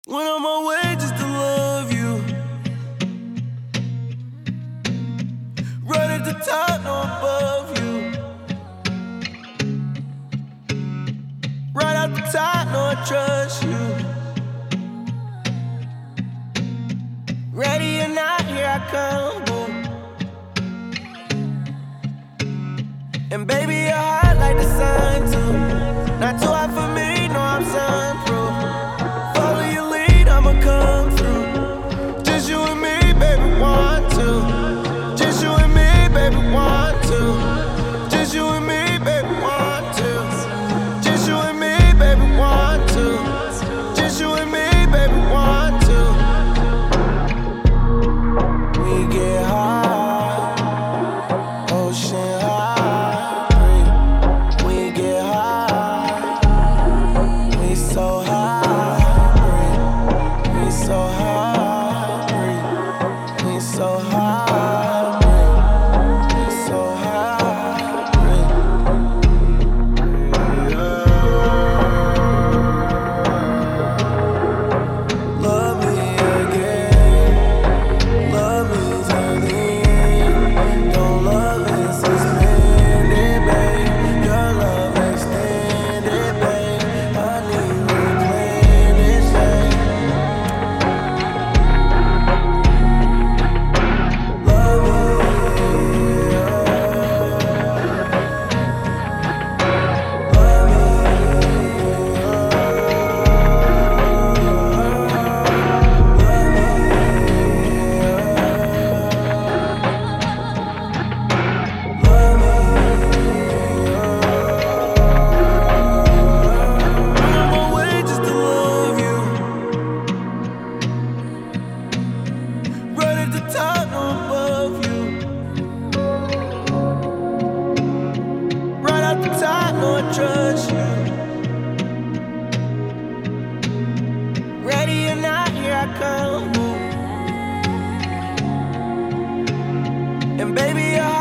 Went on my way just to love you. Right at the top, no above you. Right at the top, no I trust you. Ready or not, here I come, boom. And baby, you're hot like the sun too. Not too hot for me, no I'm sunproof. Follow your lead, I'ma come through. Just you and me, baby, want to. Just you and me, baby, want to. Just you and me, baby, want to. Just you and me, baby, want to. Just you and me, baby, want to. We get high, ocean high, breathe. We get high, we so high, breathe. We so high, breathe. We so high, breathe. We so high, breathe. Love me again, love me till the end. Don't love it suspended, babe. Your love extended, babe. I need replenished, babe. Love me, went on my way just to love you. Right at the top, no above you. Right at the top, no I trust you. Ready or not, here I come. And baby, you're